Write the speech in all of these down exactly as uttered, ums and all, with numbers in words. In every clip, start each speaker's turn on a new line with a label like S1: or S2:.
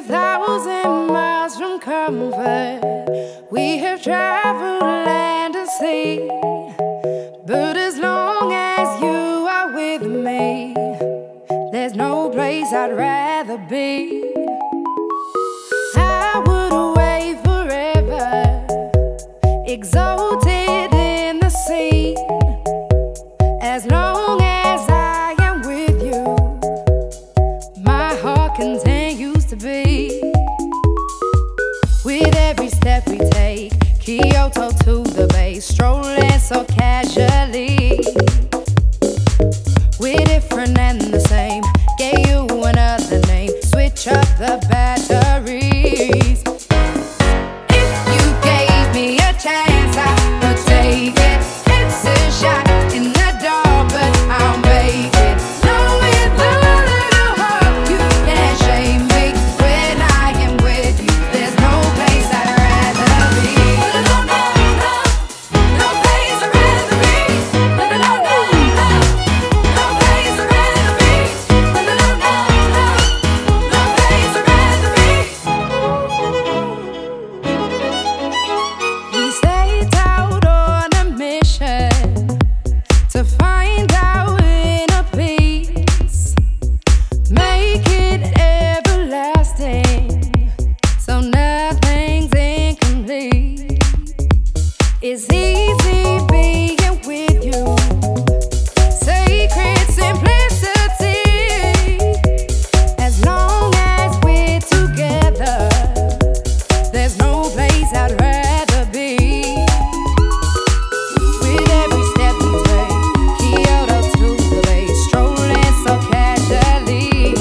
S1: thousand miles from comfort. We have traveled land and sea, but as long as you are with me, there's no place I'd rather be. I would away forever, exalted in the sea. As long as I am with you, my heart continues to beat. With every step we take, Kyoto to the bay, strolling so casually. We're different and the same, gave you another name, switch up the batteries. If you gave me a chance, I would take it. It's a shot in the dark, but I'll make it. Know with a little hope you can't shame me. When I am with you, there's no place I'd rather be. No, no, no, no place I'd rather be. No, no, no, no, no place I'd rather be. No, no, no, no, no place I'd rather be. We stayed out on a mission to find our inner peace, make it everlasting, so nothing's incomplete. It's easy being with you, sacred simplicity. As long as we're together, there's no place I'd rather be. With every step we take, Kyoto to the bay, strolling so casually.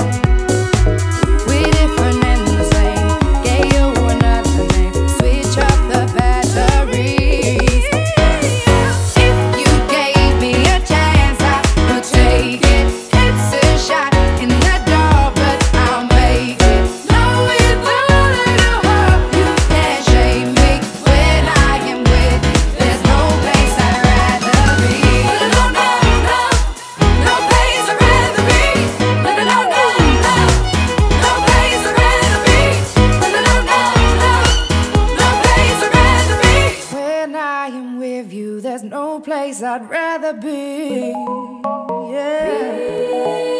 S1: We're different and the same, gave you another name, switch up the batteries. If you gave me a chance, I would take it. It's a shot in the dark, but I'll make it. Know with a little hope you can't shame me. When I am with you, there's no place I'd rather be. No, no, no, no place I'd rather be. No, no, no, no, no place I'd rather be. No, no, no, no, no place I'd rather be. When I am with you, there's no place I'd rather be. Yeah.